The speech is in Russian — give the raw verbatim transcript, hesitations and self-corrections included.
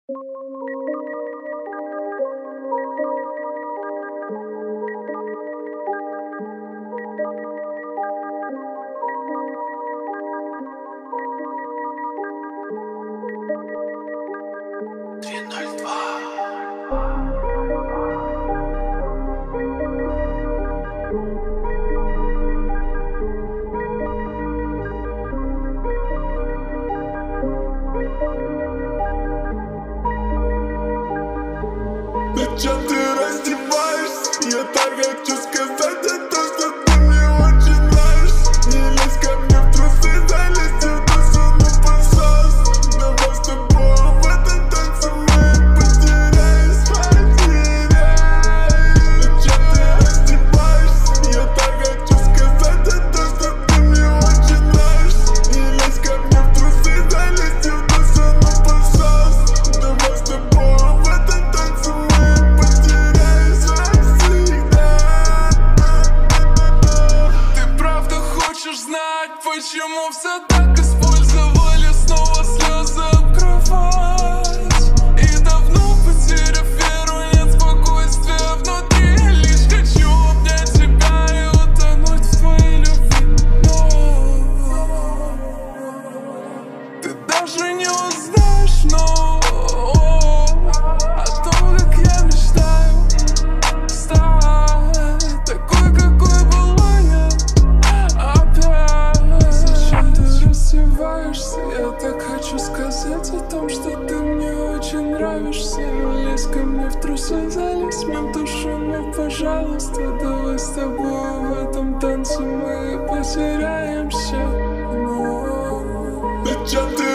Зачем ты раздеваешься? Я так хочу сказать это, что ты мне очень нравишься. Не лезь ко мне в трусы, залезь в душу, ну пожалуйста. Давай с тобой в этом танце мы потеряюсь, потеряюсь. Зачем ты раздеваешься? Я так хочу сказать это, что ты мне очень нравишься. Не лезь ко мне в трусы, залезь в душу, ну пожалуйста. Давай с тобой в этом танце мы почему все так использовали, снова слезы об кровать. И давно, потеряв веру, нет спокойствия внутри. Лишь хочу обнять тебя и утонуть в твоей любви. Но ты даже не узнаешь, но о том, как я мечтаю стать такой, какой была я опять. Я так хочу сказать о том, что ты мне очень нравишься. Лезь ко мне в трусы, залезь мне в душу, но пожалуйста, давай с тобой в этом танце мы потеряемся. Но... Зачем ты